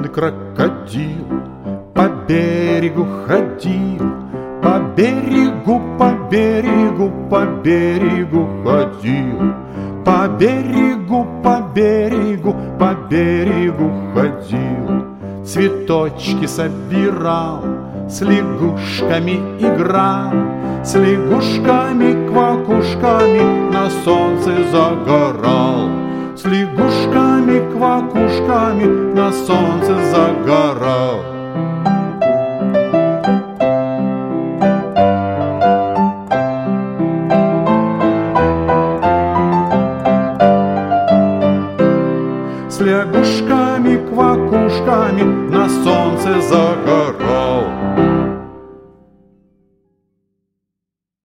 крокодил по берегу ходил, по берегу, по берегу, по берегу ходил, по берегу, по берегу, по берегу ходил. Цветочки собирал, с лягушками играл, с лягушками, квакушками на солнце загорал, с лягушками, квакушками на солнце загорал.